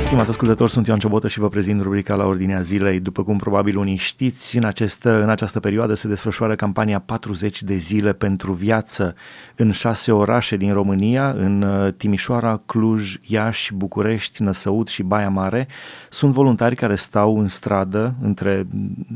Stimați ascultători, sunt Ioan Ciobotă și vă prezint rubrica La Ordinea Zilei. După cum probabil unii știți, în această perioadă se desfășoară campania 40 de zile pentru viață în 6 orașe din România, în Timișoara, Cluj, Iași, București, Năsăud și Baia Mare. Sunt voluntari care stau în stradă între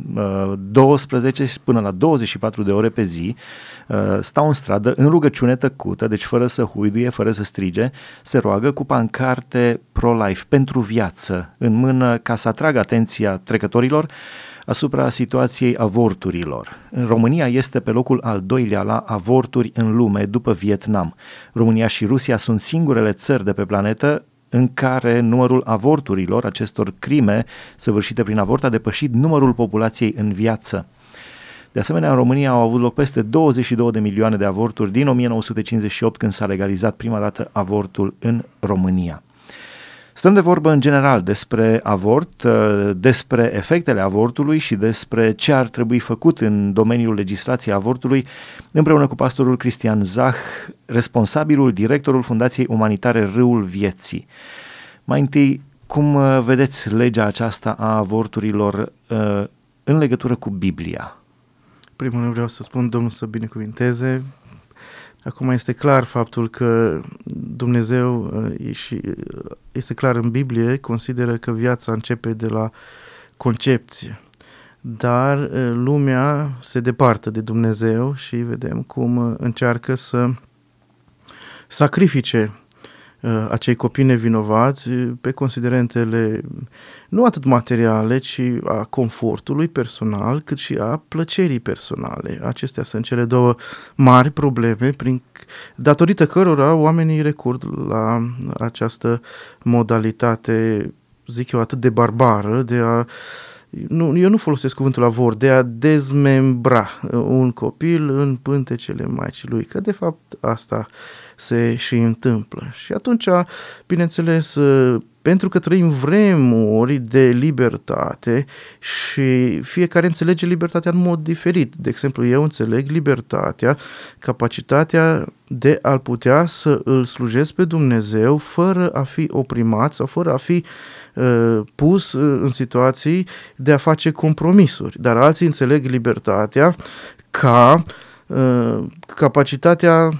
12 până la 24 de ore pe zi, stau în stradă în rugăciune tăcută, deci fără să huiduie, fără să strige, se roagă cu pancarte pro-life, pentru viață, în mână, ca să atragă atenția trecătorilor asupra situației avorturilor. România este pe locul al doilea la avorturi în lume după Vietnam. România și Rusia sunt singurele țări de pe planetă în care numărul avorturilor, acestor crime săvârșite prin avort, a depășit numărul populației în viață. De asemenea, în România au avut loc peste 22 de milioane de avorturi din 1958, când s-a legalizat prima dată avortul în România. Stăm de vorbă în general despre avort, despre efectele avortului și despre ce ar trebui făcut în domeniul legislației avortului, împreună cu pastorul Cristian Zah, responsabilul, directorul Fundației Umanitare Râul Vieții. Mai întâi, cum vedeți legea aceasta a avorturilor în legătură cu Biblia? Primul rând vreau să spun, Domnul să binecuvinteze. Acum este clar faptul că Dumnezeu, și este clar în Biblie, consideră că viața începe de la concepție. Dar lumea se departă de Dumnezeu și vedem cum încearcă să sacrifice acei copii nevinovați pe considerentele nu atât materiale, ci a confortului personal, cât și a plăcerii personale. Acestea sunt cele două mari probleme datorită cărora oamenii recurg la această modalitate, zic eu, atât de barbară de a... eu nu folosesc cuvântul avort, de a dezmembra un copil în pântecele maicii lui, că de fapt asta se și întâmplă. Și atunci, bineînțeles, pentru că trăim vremuri de libertate și fiecare înțelege libertatea în mod diferit. De exemplu, eu înțeleg libertatea, capacitatea de a putea să îl slujesc pe Dumnezeu fără a fi oprimat sau fără a fi pus în situații de a face compromisuri. Dar alții înțeleg libertatea ca capacitatea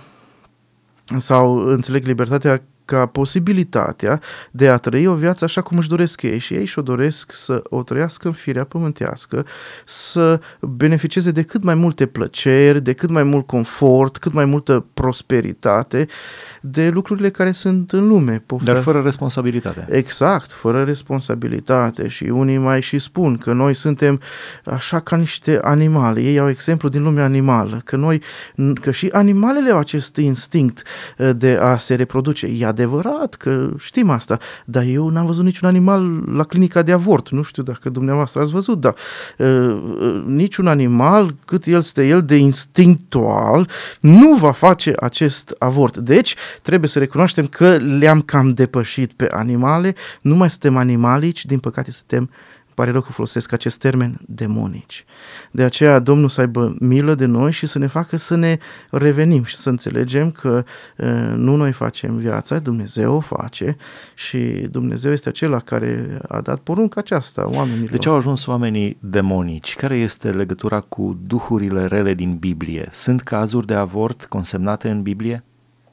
sau înțeleg libertatea ca posibilitatea de a trăi o viață așa cum își doresc ei și ei și-o doresc să o trăiască în firea pământească, să beneficieze de cât mai multe plăceri, de cât mai mult confort, cât mai multă prosperitate, de lucrurile care sunt în lume. Dar fără responsabilitate. Exact, fără responsabilitate. Și unii mai și spun că noi suntem așa ca niște animale. Ei au exemplu din lumea animală, că și animalele au acest instinct de a se reproduce. E adevărat că știm asta, dar eu n-am văzut niciun animal la clinica de avort. Nu știu dacă dumneavoastră ați văzut, dar niciun animal, cât este el de instinctual, nu va face acest avort. Deci, trebuie să recunoaștem că le-am cam depășit pe animale, nu mai suntem animalici, din păcate suntem, pare rău că folosesc acest termen, demonici. De aceea Domnul să aibă milă de noi și să ne facă să ne revenim și să înțelegem că nu noi facem viața, Dumnezeu o face și Dumnezeu este acela care a dat porunca aceasta oamenilor. De ce au ajuns oamenii demonici? Care este legătura cu duhurile rele din Biblie? Sunt cazuri de avort consemnate în Biblie?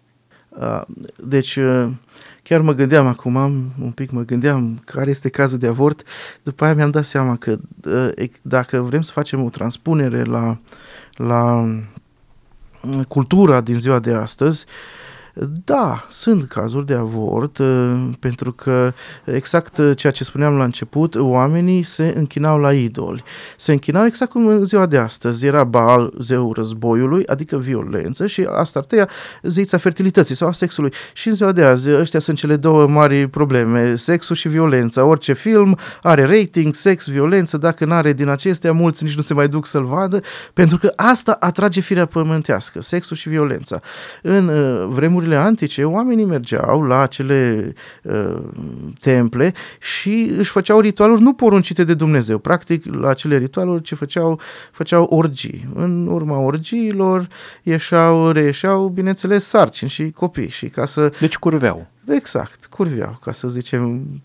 Deci chiar mă gândeam acum, care este cazul de avort, după aia mi-am dat seama că dacă vrem să facem o transpunere la cultura din ziua de astăzi, da, sunt cazuri de avort, pentru că exact ceea ce spuneam la început, oamenii se închinau la idoli. Se închinau exact cum în ziua de astăzi. Era Baal, zeul războiului, adică violență, și Astartea, zeița fertilității sau a sexului. Și în ziua de azi, ăștia sunt cele două mari probleme, sexul și violența. Orice film are rating, sex, violență, dacă n-are din acestea, mulți nici nu se mai duc să-l vadă, pentru că asta atrage firea pământească, sexul și violența. În vremurile antice, oamenii mergeau la acele temple și își făceau ritualuri nu poruncite de Dumnezeu. Practic, la acele ritualuri ce făceau orgii. În urma orgiilor reieșeau, bineînțeles, sarcini și copii. Și ca să... Deci curveau. Exact, curveau, ca să zicem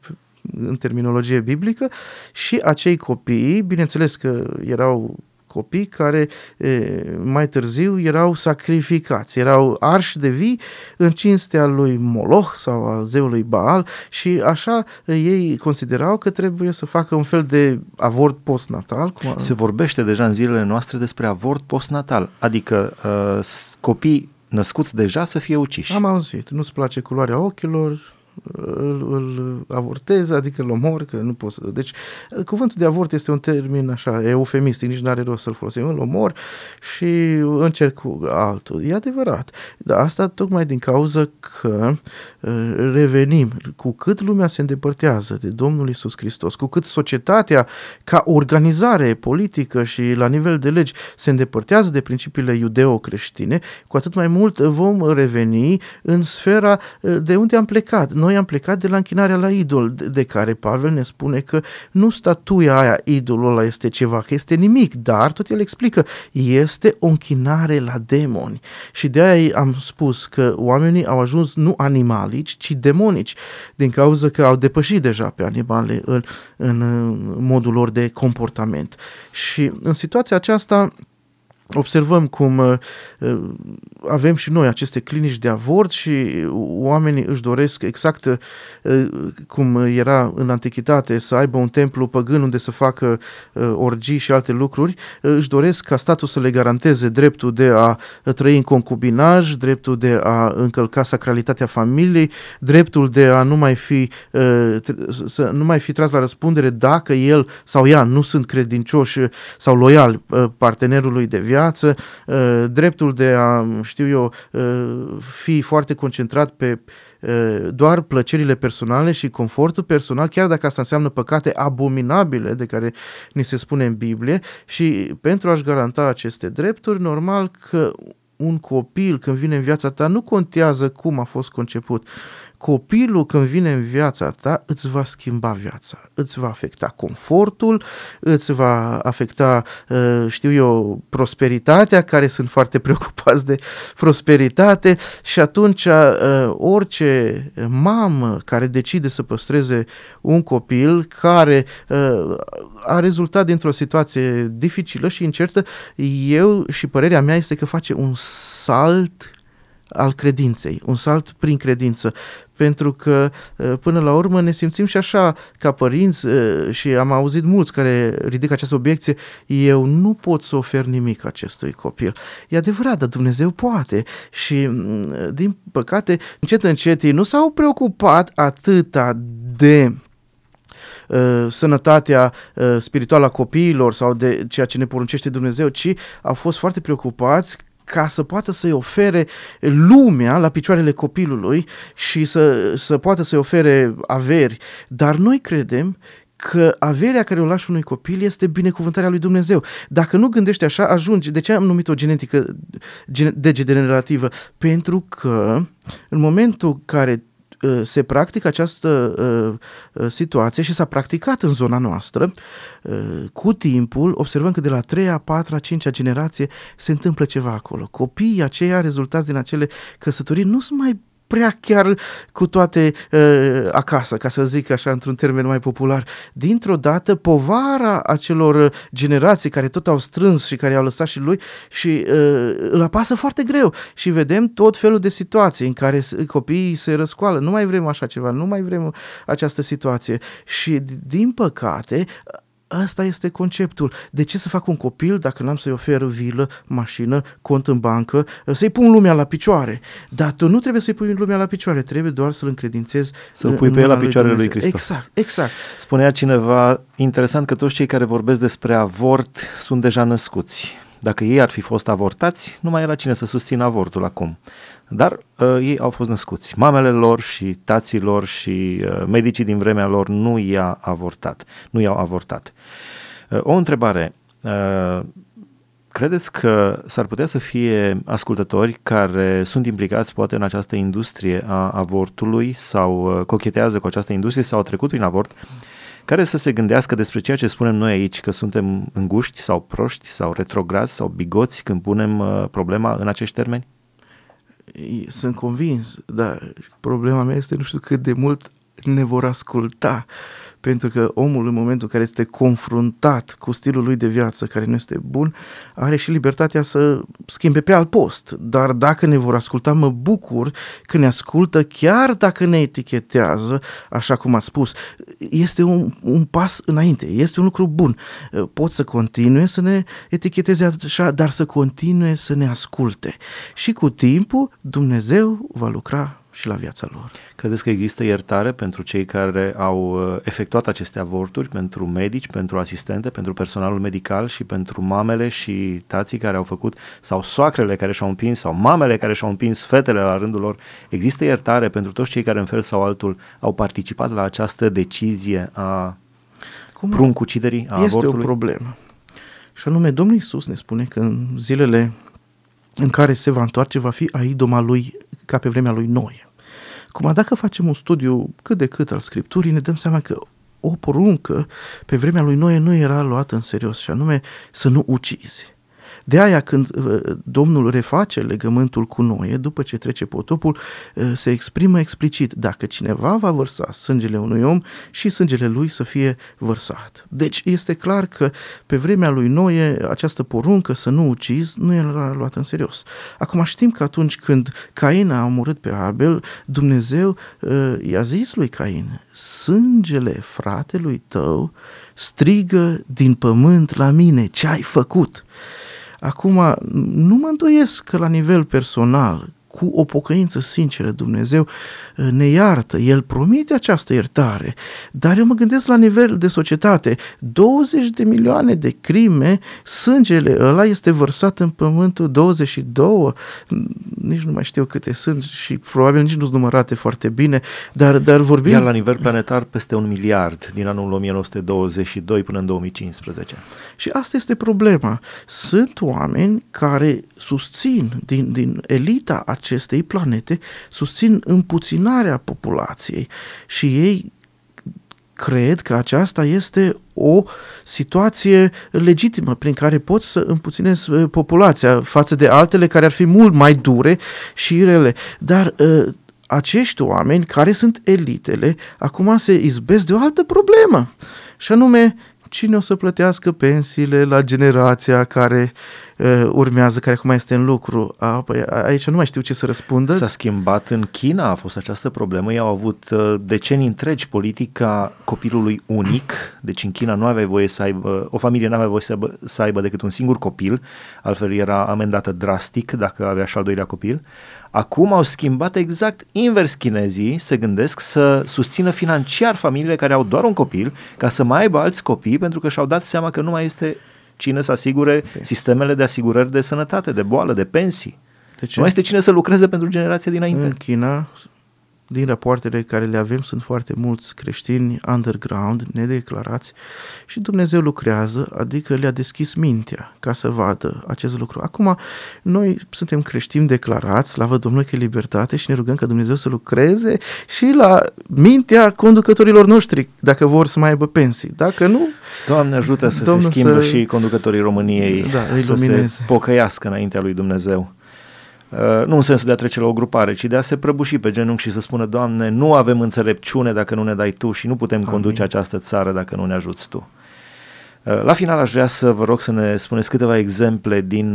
în terminologie biblică, și acei copii, bineînțeles că erau copii care mai târziu erau sacrificați, erau arși de vii în cinstea lui Moloch sau al zeului Baal, și așa ei considerau că trebuie să facă un fel de avort postnatal. Se vorbește deja în zilele noastre despre avort postnatal, adică copii născuți deja să fie uciși. Am auzit, nu-ți place culoarea ochilor, îl avortez, adică îl omor, că nu poți. Deci cuvântul de avort este un termen așa eufemistic, nici nu are rost să-l folosim. Îl omor și încerc cu altul. E adevărat. Dar asta tocmai din cauza că revenim. Cu cât lumea se îndepărtează de Domnul Iisus Hristos, cu cât societatea ca organizare politică și la nivel de legi se îndepărtează de principiile iudeo-creștine, cu atât mai mult vom reveni în sfera de unde am plecat. Noi am plecat de la închinarea la idol, de care Pavel ne spune că nu statuia aia, idolul ăla este ceva, că este nimic, dar tot el explică, este o închinare la demoni. Și de aia am spus că oamenii au ajuns nu animalici, ci demonici, din cauza că au depășit deja pe animale în modul lor de comportament. Și în situația aceasta observăm cum avem și noi aceste clinici de avort și oamenii își doresc exact cum era în antichitate să aibă un templu păgân unde să facă orgii și alte lucruri, își doresc ca statul să le garanteze dreptul de a trăi în concubinaj, dreptul de a încălca sacralitatea familiei, dreptul de a să nu mai fi tras la răspundere dacă el sau ea nu sunt credincioși sau loiali partenerului de viață, dreptul de a, fi foarte concentrat pe doar plăcerile personale și confortul personal, chiar dacă asta înseamnă păcate abominabile de care ni se spune în Biblie. Și pentru a-și garanta aceste drepturi, normal că un copil când vine în viața ta nu contează cum a fost conceput. Copilul când vine în viața ta îți va schimba viața, îți va afecta confortul, îți va afecta, prosperitatea, care sunt foarte preocupați de prosperitate, și atunci orice mamă care decide să păstreze un copil care a rezultat dintr-o situație dificilă și incertă, eu și părerea mea este că face un salt al credinței, un salt prin credință, pentru că până la urmă ne simțim și așa ca părinți și am auzit mulți care ridică această obiecție, eu nu pot să ofer nimic acestui copil. E adevărat, dar Dumnezeu poate și din păcate încet ei nu s-au preocupat atâta de sănătatea spirituală a copiilor sau de ceea ce ne poruncește Dumnezeu, ci au fost foarte preocupați ca să poată să-i ofere lumea la picioarele copilului și să poată să-i ofere averi. Dar noi credem că averea care o lași unui copil este binecuvântarea lui Dumnezeu. Dacă nu gândești așa, ajungi. De ce am numit o genetică degenerativă? Pentru că în momentul în care se practică această situație și s-a practicat în zona noastră, cu timpul observăm că de la 3-a, 4-a, 5-a generație se întâmplă ceva acolo. Copiii aceia rezultați din acele căsătorii nu sunt mai prea chiar cu toate acasă, ca să zic așa într-un termen mai popular. Dintr-o dată, povara acelor generații care tot au strâns și care au lăsat și lui și îl apasă foarte greu și vedem tot felul de situații în care copiii se răscoală. Nu mai vrem așa ceva, nu mai vrem această situație și din păcate asta este conceptul. De ce să fac un copil dacă n-am să-i ofer vilă, mașină, cont în bancă, să-i pun lumea la picioare? Dar tu nu trebuie să-i pui lumea la picioare, trebuie doar să-l încredințezi. Să-l pui pe el la picioarele lui Hristos. Exact. Spunea cineva, interesant că toți cei care vorbesc despre avort sunt deja născuți. Dacă ei ar fi fost avortați, nu mai era cine să susțină avortul acum. Dar ei au fost născuți. Mamele lor și tații lor și medicii din vremea lor nu i-au avortat. O întrebare. Credeți că s-ar putea să fie ascultători care sunt implicați poate în această industrie a avortului sau cochetează cu această industrie sau au trecut prin avort, care să se gândească despre ceea ce spunem noi aici, că suntem înguști sau proști sau retrograzi sau bigoți când punem problema în acești termeni? Sunt convins, dar problema mea este nu știu cât de mult ne vor asculta. Pentru că omul, în momentul în care este confruntat cu stilul lui de viață care nu este bun, are și libertatea să schimbe pe alt post. Dar dacă ne vor asculta, mă bucur că ne ascultă, chiar dacă ne etichetează, așa cum a spus. Este un pas înainte, este un lucru bun. Pot să continue să ne eticheteze așa, dar să continue să ne asculte. Și cu timpul Dumnezeu va lucra și la viața lor. Credeți că există iertare pentru cei care au efectuat aceste avorturi, pentru medici, pentru asistente, pentru personalul medical și pentru mamele și tații care au făcut, sau soacrele care și-au împins, sau mamele care și-au împins fetele la rândul lor? Există iertare pentru toți cei care în fel sau altul au participat la această decizie a pruncuciderii, a avortului? Este o problemă. Și anume, Domnul Iisus ne spune că în zilele în care se va întoarce va fi a idoma lui ca pe vremea lui Noe. Acum, dacă facem un studiu cât de cât al Scripturii, ne dăm seama că o poruncă pe vremea lui Noe nu era luată în serios, și anume să nu ucizi. De aia când Domnul reface legământul cu Noe, după ce trece potopul, se exprimă explicit: dacă cineva va vărsa sângele unui om, și sângele lui să fie vărsat. Deci este clar că pe vremea lui Noe această poruncă să nu ucizi nu era luată în serios. Acum știm că atunci când Cain a omorât pe Abel, Dumnezeu i-a zis lui Cain: sângele fratelui tău strigă din pământ la mine, ce ai făcut? Acum, nu mă îndoiesc că la nivel personal, cu o pocăință sinceră, Dumnezeu ne iartă, El promite această iertare, dar eu mă gândesc la nivel de societate, 20 de milioane de crime, sângele ăla este vărsat în pământul, 22, nici nu mai știu câte sunt și probabil nici nu-s numărate foarte bine, dar vorbim... Iar la nivel planetar peste 1 miliard din anul 1922 până în 2015. Și asta este problema. Sunt oameni care susțin din elita acestei planete, susțin împuținarea populației și ei cred că aceasta este o situație legitimă prin care pot să împuținez populația față de altele care ar fi mult mai dure și rele. Dar acești oameni care sunt elitele acum se izbesc de o altă problemă, și anume: cine o să plătească pensiile la generația care urmează, care acum este în lucru? Păi aici nu mai știu ce să răspundă. S-a schimbat în China, a fost această problemă. Ei au avut decenii întregi politica copilului unic, deci în China nu aveai voie să aibă, o familie nu avea voie să aibă decât un singur copil, altfel era amendată drastic dacă avea și al doilea copil. Acum au schimbat exact invers chinezii, se gândesc să susțină financiar familiile care au doar un copil, ca să mai aibă alți copii, pentru că și-au dat seama că nu mai este cine să asigure sistemele de asigurări de sănătate, de boală, de pensii. Deci, nu mai este cine să lucreze pentru generația dinainte. În China, din rapoartele care le avem, sunt foarte mulți creștini underground, nedeclarați, și Dumnezeu lucrează, adică le-a deschis mintea ca să vadă acest lucru. Acum, noi suntem creștini declarați, slavă Domnului că e libertate, și ne rugăm ca Dumnezeu să lucreze și la mintea conducătorilor noștri, dacă vor să mai aibă pensii. Dacă nu, Doamne ajută să se schimbă și conducătorii României, să se pocăiască înaintea lui Dumnezeu. Nu în sensul de a trece la o grupare, ci de a se prăbuși pe genunchi și să spună: Doamne, nu avem înțelepciune dacă nu ne dai Tu și nu putem conduce această țară dacă nu ne ajuți Tu. La final aș vrea să vă rog să ne spuneți câteva exemple din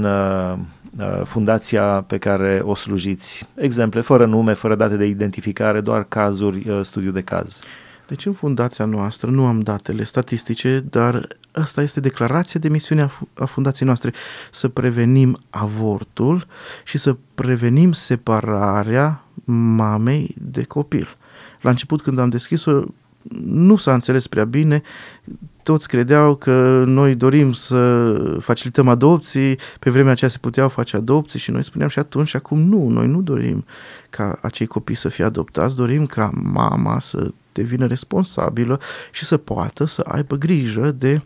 fundația pe care o slujiți. Exemple fără nume, fără date de identificare, doar cazuri, studiu de caz. Deci în fundația noastră nu am datele statistice, dar asta este declarația de misiune a fundației noastre: să prevenim avortul și să prevenim separarea mamei de copil. La început, când am deschis-o, nu s-a înțeles prea bine. Toți credeau că noi dorim să facilităm adopții, pe vremea aceea se puteau face adopții și noi spuneam și atunci și acum nu, noi nu dorim ca acei copii să fie adoptați, dorim ca mama să devină responsabilă și să poată să aibă grijă de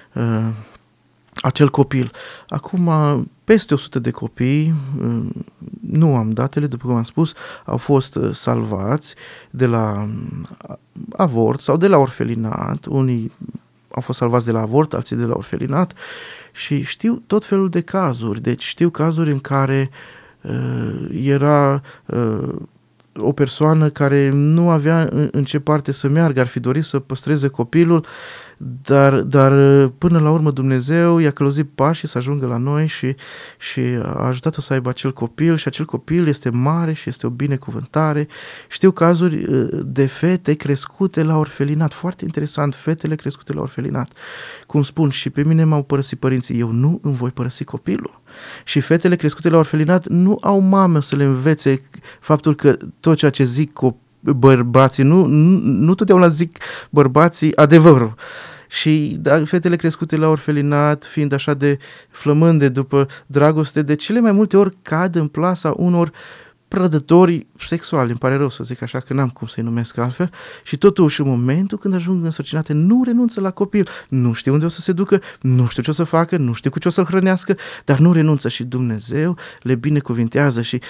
acel copil. Acum, peste 100 de copii, nu am datele, după cum am spus, au fost salvați de la avort sau de la orfelinat. Unii au fost salvați de la avort, alții de la orfelinat, și știu tot felul de cazuri. Deci știu cazuri în care era o persoană care nu avea în ce parte să meargă, ar fi dorit să păstreze copilul, dar până la urmă Dumnezeu i-a călăuzit pașii să ajungă la noi și a ajutat-o să aibă acel copil și acel copil este mare și este o binecuvântare. Știu cazuri de fete crescute la orfelinat, foarte interesant, fetele crescute la orfelinat. Cum spun, și pe mine m-au părăsit părinții, eu nu îmi voi părăsi copilul. Și fetele crescute la orfelinat nu au mame să le învețe faptul că tot ceea ce zic bărbații, nu totdeauna zic bărbații adevărul. Și fetele crescute la orfelinat, fiind așa de flămânde după dragoste, de cele mai multe ori cad în plasa unor prădători sexuali, îmi pare rău să zic așa, că n-am cum să-i numesc altfel, și totuși în momentul când ajung însărcinate nu renunță la copil, nu știu unde o să se ducă, nu știu ce o să facă, nu știu cu ce o să-l hrănească, dar nu renunță și Dumnezeu le binecuvintează. Și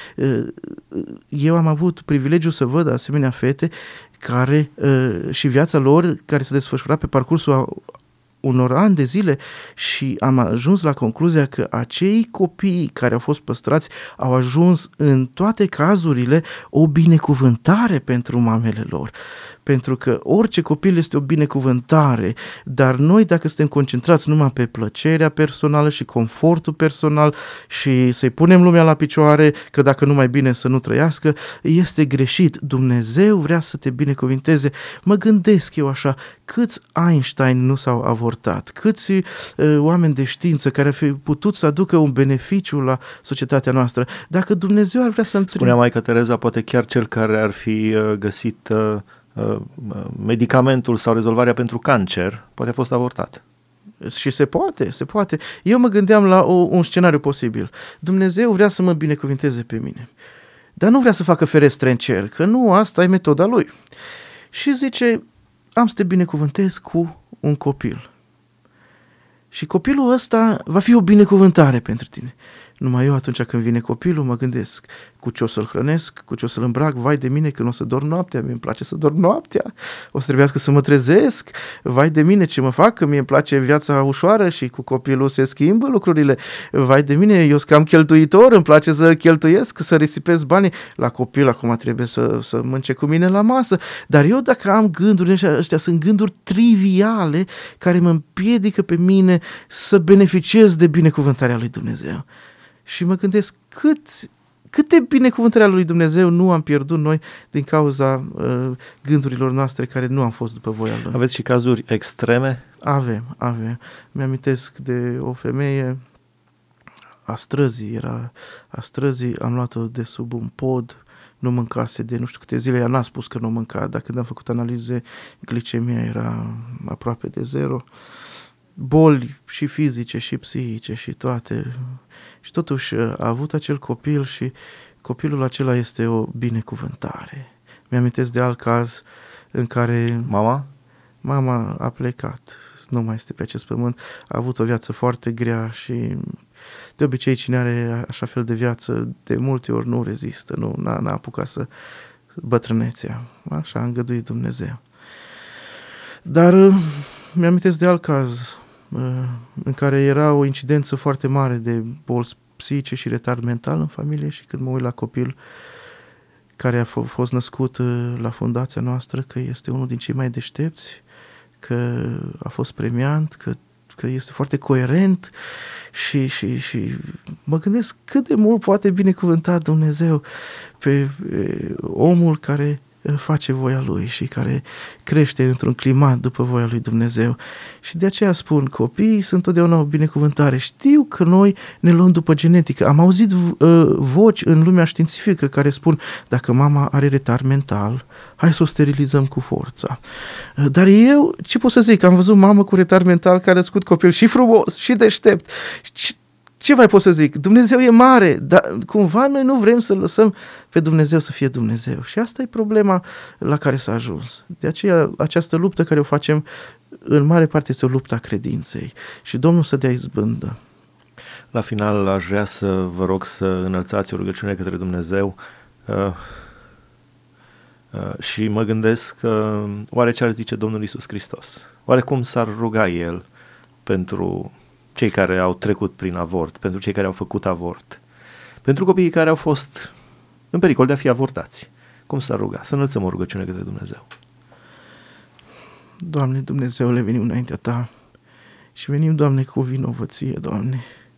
eu am avut privilegiul să văd asemenea fete care și viața lor care se desfășura pe parcursul unor ani de zile, și am ajuns la concluzia că acei copii care au fost păstrați au ajuns în toate cazurile o binecuvântare pentru mamele lor. Pentru că orice copil este o binecuvântare, dar noi dacă suntem concentrați numai pe plăcerea personală și confortul personal și să-i punem lumea la picioare, că dacă nu mai bine să nu trăiască, este greșit. Dumnezeu vrea să te binecuvinteze. Mă gândesc eu așa, câți Einstein nu s-au avortat, câți oameni de știință care ar fi putut să aducă un beneficiu la societatea noastră. Dacă Dumnezeu ar vrea să... Spunea Maica Tereza, poate chiar cel care ar fi găsit medicamentul sau rezolvarea pentru cancer, poate a fost avortat. Și se poate. Eu mă gândeam la un scenariu posibil. Dumnezeu vrea să mă binecuvinteze pe mine, dar nu vrea să facă ferestre în cer, că nu asta e metoda lui. Și zice, am să te binecuvântez cu un copil. Și copilul ăsta va fi o binecuvântare pentru tine. Numai eu atunci când vine copilul mă gândesc cu ce o să-l hrănesc, cu ce o să-l îmbrac, vai de mine că nu o să dorm noaptea, mie îmi place să dorm noaptea, o să trebuiască să mă trezesc, vai de mine ce mă fac, că mie îmi place viața ușoară și cu copilul se schimbă lucrurile, vai de mine, eu sunt cam cheltuitor, îmi place să cheltuiesc, să risipesc banii, la copil acum trebuie să mănânce cu mine la masă, dar eu dacă am gânduri ăștia sunt gânduri triviale care mă împiedică pe mine să beneficiez de binecuvântarea lui Dumnezeu. Și mă gândesc câte binecuvântări ale lui Dumnezeu nu am pierdut noi din cauza gândurilor noastre care nu am fost după voia Lui. Aveți și cazuri extreme? Avem. Mi-amintesc de o femeie a străzii, am luat-o de sub un pod, nu mâncase de nu știu câte zile, ea n-a spus că nu mânca, dar când am făcut analize, glicemia era aproape de 0. Boli și fizice și psihice și toate. Și totuși a avut acel copil și copilul acela este o binecuvântare. Mi-amintesc de alt caz în care mama a plecat, nu mai este pe acest pământ, a avut o viață foarte grea și de obicei cine are așa fel de viață de multe ori nu rezistă, n-a apucat să bătrânețea. Așa a îngăduit Dumnezeu. Dar mi-amintesc de alt caz în care era o incidență foarte mare de boli psihice și retard mental în familie și când mă uit la copil care a fost născut la fundația noastră, că este unul din cei mai deștepți, că a fost premiant, că este foarte coerent și mă gândesc cât de mult poate binecuvânta Dumnezeu pe omul care face voia Lui și care crește într-un climat după voia Lui Dumnezeu. Și de aceea spun, copiii sunt totdeauna o binecuvântare. Știu că noi ne luăm după genetică. Am auzit voci în lumea științifică care spun, dacă mama are retard mental, hai să o sterilizăm cu forța. Dar eu, ce pot să zic? Am văzut mamă cu retard mental care a născut copil și frumos și deștept. Ce mai pot să zic? Dumnezeu e mare, dar cumva noi nu vrem să lăsăm pe Dumnezeu să fie Dumnezeu. Și asta e problema la care s-a ajuns. De aceea, această luptă care o facem, în mare parte este o luptă a credinței. Și Domnul să dea izbândă. La final, aș vrea să vă rog să înălțați o rugăciune către Dumnezeu și mă gândesc, oare ce ar zice Domnul Iisus Hristos? Oare cum s-ar ruga El pentru cei care au trecut prin avort, pentru cei care au făcut avort, pentru copiii care au fost în pericol de a fi avortați? Cum s-ar ruga? Să înălțăm o rugăciune către Dumnezeu. Doamne Dumnezeule, venim înaintea Ta și venim, Doamne, cu vinovăție, Doamne.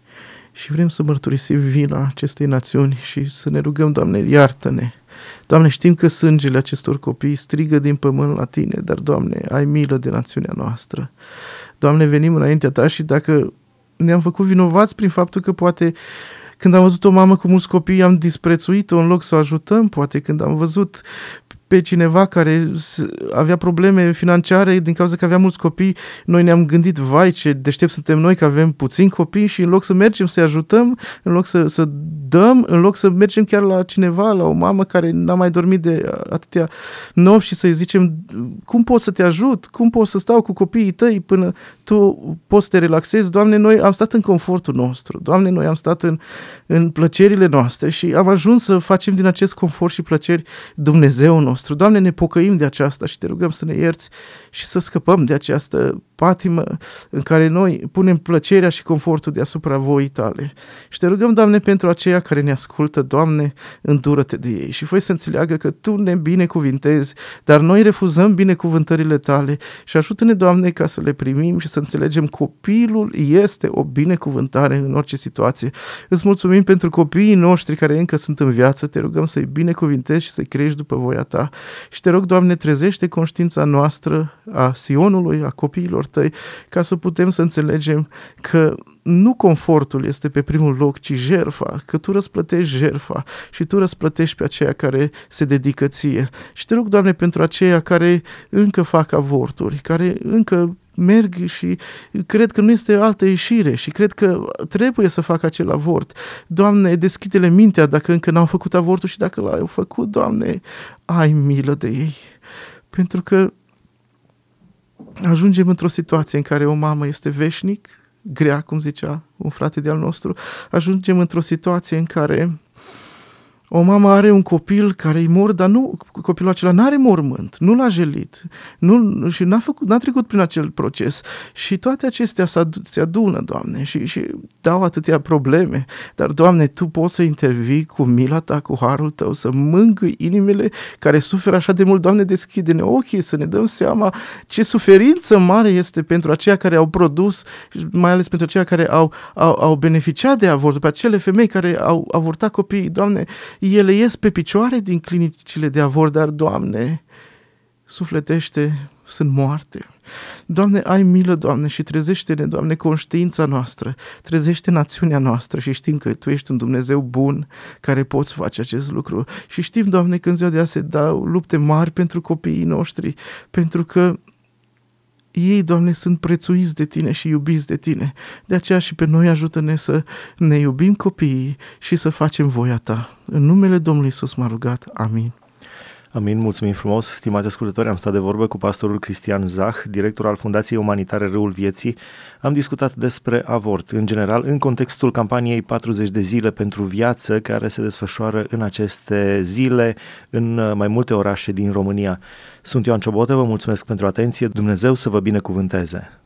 Și vrem să mărturisim vina acestei națiuni și să ne rugăm, Doamne, iartă-ne. Doamne, știm că sângele acestor copii strigă din pământ la Tine, dar, Doamne, ai milă de națiunea noastră. Doamne, venim înaintea Ta și dacă ne-am făcut vinovați prin faptul că poate când am văzut o mamă cu mulți copii am disprețuit-o în loc să o ajutăm, poate când am văzut pe cineva care avea probleme financiare din cauza că avea mulți copii, noi ne-am gândit, vai, ce deștept suntem noi că avem puțini copii și în loc să mergem să-i ajutăm, în loc să dăm, în loc să mergem chiar la cineva, la o mamă care n-a mai dormit de atâtea nopți și să-i zicem, cum pot să te ajut? Cum pot să stau cu copiii tăi până tu poți să te relaxezi? Doamne, noi am stat în confortul nostru, Doamne, noi am stat în plăcerile noastre și am ajuns să facem din acest confort și plăceri Dumnezeu nostru. Doamne, ne pocăim de aceasta și te rugăm să ne ierți și să scăpăm de această patimă în care noi punem plăcerea și confortul deasupra voii Tale. Și te rugăm, Doamne, pentru aceia care ne ascultă, Doamne, îndură-te de ei și fă să înțeleagă că Tu ne binecuvintezi, dar noi refuzăm binecuvântările Tale și ajută-ne, Doamne, ca să le primim și să înțelegem copilul este o binecuvântare în orice situație. Îți mulțumim pentru copiii noștri care încă sunt în viață, te rugăm să-i binecuvintezi și să-i crești după voia Ta. Și te rog, Doamne, trezește conștiința noastră a Sionului, a copiilor Tăi, ca să putem să înțelegem că nu confortul este pe primul loc, ci jertfa, că Tu răsplătești jertfa și Tu răsplătești pe aceia care se dedică Ție. Și te rog, Doamne, pentru aceia care încă fac avorturi, care încă merg și cred că nu este altă ieșire și cred că trebuie să facă acel avort. Doamne, deschide-le mintea dacă încă n-au făcut avortul și dacă l-au făcut, Doamne, ai milă de ei. Pentru că ajungem într-o situație în care o mamă este veșnic, grea, cum zicea un frate de-al nostru, ajungem într-o situație în care o mamă are un copil care îi mor, dar nu, copilul acela n-are mormânt, nu l-a jelit și n-a trecut prin acel proces. Și toate acestea se adună, Doamne, și dau atâtea probleme. Dar, Doamne, Tu poți să intervii cu mila Ta, cu harul Tău, să mângâi inimile care suferă așa de mult. Doamne, deschide-ne ochii să ne dăm seama ce suferință mare este pentru aceia care au produs, mai ales pentru aceia care au beneficiat de avort, pe acele femei care au avortat copiii. Doamne, ele ies pe picioare din clinicile de avort, dar, Doamne, sufletește, sunt moarte. Doamne, ai milă, Doamne, și trezește-ne, Doamne, conștiința noastră, trezește națiunea noastră și știm că Tu ești un Dumnezeu bun care poți face acest lucru. Și știm, Doamne, că în ziua de azi se dau lupte mari pentru copiii noștri, pentru că ei, Doamne, sunt prețuiți de Tine și iubiți de Tine. De aceea și pe noi ajută-ne să ne iubim copiii și să facem voia Ta. În numele Domnului Iisus m-a rugat. Amin. Amin, mulțumim frumos, stimați ascultători, am stat de vorbă cu pastorul Cristian Zah, director al Fundației Umanitare Râul Vieții. Am discutat despre avort, în general, în contextul campaniei 40 de zile pentru viață, care se desfășoară în aceste zile în mai multe orașe din România. Sunt Ioan Ciobotă, vă mulțumesc pentru atenție, Dumnezeu să vă binecuvânteze!